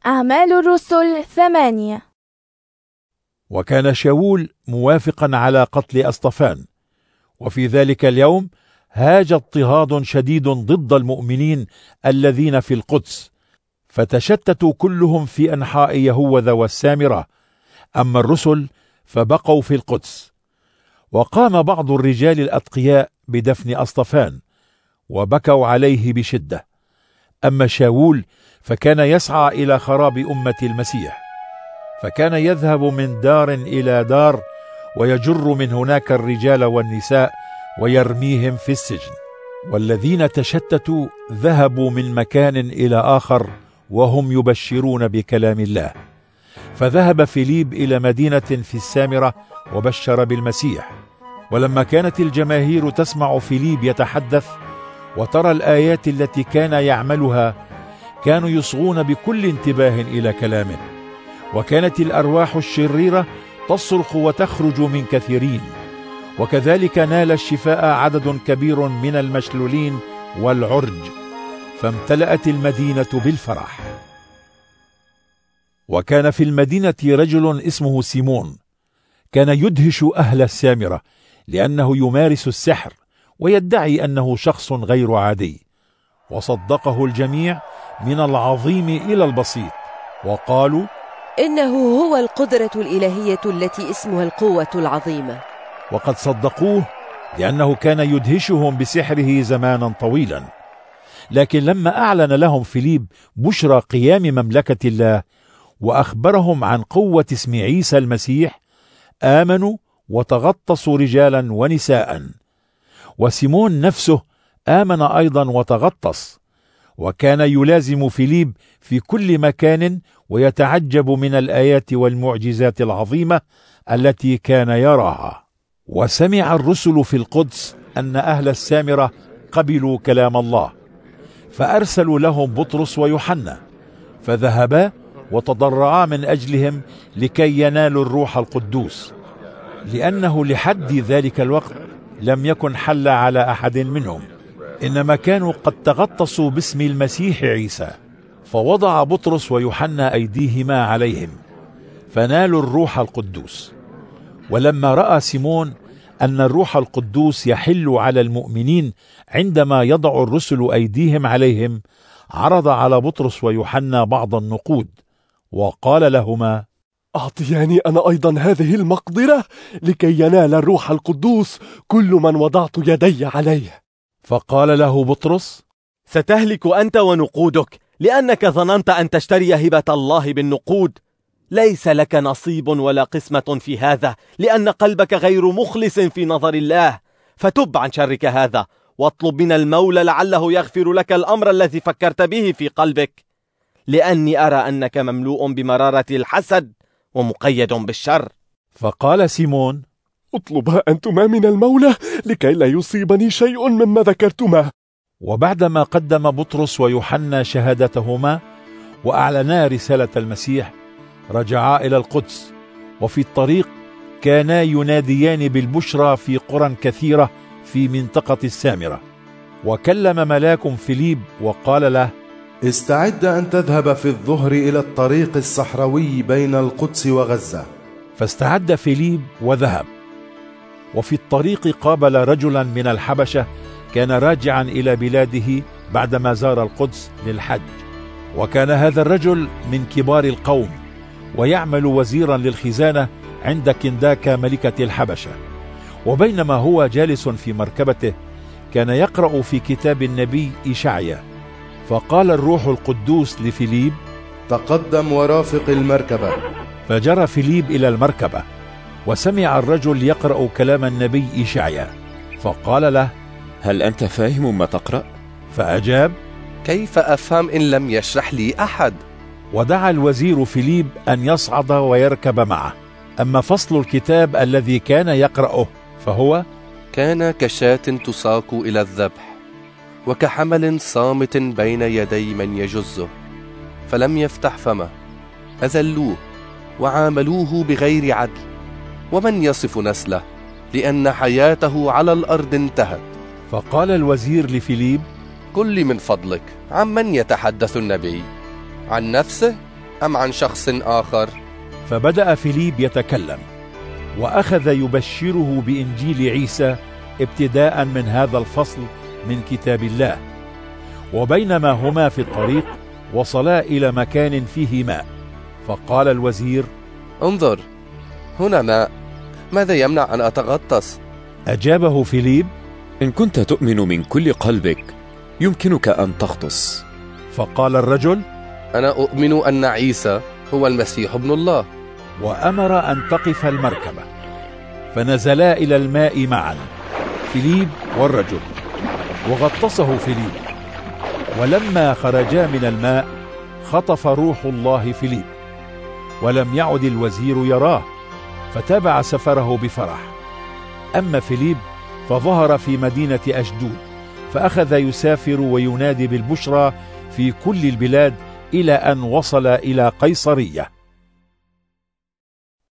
أعمال الرسل 8. وكان شاول موافقا على قتل أسطفان، وفي ذلك اليوم هاج اضطهاد شديد ضد المؤمنين الذين في القدس، فتشتتوا كلهم في أنحاء يهوذا والسامرة، أما الرسل فبقوا في القدس. وقام بعض الرجال الأتقياء بدفن أسطفان، وبكوا عليه بشدة. أما شاول فكان يسعى إلى خراب أمة المسيح، فكان يذهب من دار إلى دار ويجر من هناك الرجال والنساء ويرميهم في السجن. والذين تشتتوا ذهبوا من مكان إلى آخر وهم يبشرون بكلام الله. فذهب فيليب إلى مدينة في السامرة وبشر بالمسيح. ولما كانت الجماهير تسمع فيليب يتحدث وترى الآيات التي كان يعملها، كانوا يصغون بكل انتباه إلى كلامه. وكانت الأرواح الشريرة تصرخ وتخرج من كثيرين، وكذلك نال الشفاء عدد كبير من المشلولين والعرج، فامتلأت المدينة بالفرح. وكان في المدينة رجل اسمه سيمون، كان يدهش أهل السامرة لأنه يمارس السحر ويدعي أنه شخص غير عادي، وصدقه الجميع من العظيم إلى البسيط، وقالوا إنه هو القدرة الإلهية التي اسمها القوة العظيمة. وقد صدقوه لأنه كان يدهشهم بسحره زمانا طويلا. لكن لما أعلن لهم فيليب بشرى قيام مملكة الله وأخبرهم عن قوة اسم عيسى المسيح، آمنوا وتغطسوا رجالا ونساء. وسيمون نفسه آمن أيضا وتغطس، وكان يلازم فيليب في كل مكان ويتعجب من الآيات والمعجزات العظيمة التي كان يراها. وسمع الرسل في القدس أن أهل السامرة قبلوا كلام الله، فأرسلوا لهم بطرس ويوحنا، فذهبا وتضرعا من أجلهم لكي ينالوا الروح القدوس، لأنه لحد ذلك الوقت لم يكن حل على أحد منهم، إنما كانوا قد تغطسوا باسم المسيح عيسى. فوضع بطرس ويوحنا أيديهما عليهم فنالوا الروح القدوس. ولما رأى سيمون أن الروح القدوس يحل على المؤمنين عندما يضع الرسل أيديهم عليهم، عرض على بطرس ويوحنا بعض النقود، وقال لهما: أعطياني أنا أيضا هذه المقدرة لكي ينال الروح القدوس كل من وضعت يدي عليه. فقال له بطرس: ستهلك أنت ونقودك، لأنك ظننت أن تشتري هبة الله بالنقود. ليس لك نصيب ولا قسمة في هذا، لأن قلبك غير مخلص في نظر الله. فتب عن شرك هذا، واطلب من المولى لعله يغفر لك الأمر الذي فكرت به في قلبك، لأني أرى أنك مملوء بمرارة الحسد ومقيد بالشر. فقال سيمون: اطلبا أنتما من المولى لكي لا يصيبني شيء مما ذكرتما. وبعدما قدم بطرس ويوحنا شهادتهما وأعلنا رسالة المسيح، رجعا إلى القدس، وفي الطريق كانا يناديان بالبشرى في قرى كثيرة في منطقة السامرة. وكلم ملاك فيليب وقال له: استعد أن تذهب في الظهر إلى الطريق الصحراوي بين القدس وغزة. فاستعد فيليب وذهب. وفي الطريق قابل رجلا من الحبشة كان راجعا إلى بلاده بعدما زار القدس للحج. وكان هذا الرجل من كبار القوم، ويعمل وزيرا للخزانة عند كنداكا ملكة الحبشة. وبينما هو جالس في مركبته كان يقرأ في كتاب النبي إشعيا، فقال الروح القدوس لفيليب: تقدم ورافق المركبة. فجرى فيليب إلى المركبة، وسمع الرجل يقرأ كلام النبي إشعيا، فقال له: هل أنت فاهم ما تقرأ؟ فأجاب: كيف أفهم إن لم يشرح لي أحد؟ ودعا الوزير فيليب أن يصعد ويركب معه. أما فصل الكتاب الذي كان يقرأه فهو: كان كشاة تساق إلى الذبح، وكحمل صامت بين يدي من يجزه، فلم يفتح فمه، أذلوه وعاملوه بغير عدل. ومن يصف نسله؟ لأن حياته على الأرض انتهت. فقال الوزير لفيليب: قل لي من فضلك، عن من يتحدث النبي؟ عن نفسه أم عن شخص آخر؟ فبدأ فيليب يتكلم وأخذ يبشره بإنجيل عيسى ابتداء من هذا الفصل من كتاب الله. وبينما هما في الطريق وصلا إلى مكان فيه ماء، فقال الوزير: انظر، هنا ماء، ماذا يمنع أن أتغطس؟ أجابه فيليب: إن كنت تؤمن من كل قلبك يمكنك أن تغطس. فقال الرجل: أنا أؤمن أن عيسى هو المسيح ابن الله. وأمر أن تقف المركبة، فنزلا إلى الماء معا فيليب والرجل، وغطسه فيليب. ولما خرجا من الماء خطف روح الله فيليب، ولم يعد الوزير يراه، فتابع سفره بفرح. أما فيليب فظهر في مدينة أشدود، فأخذ يسافر وينادي بالبشرى في كل البلاد إلى أن وصل إلى قيصرية.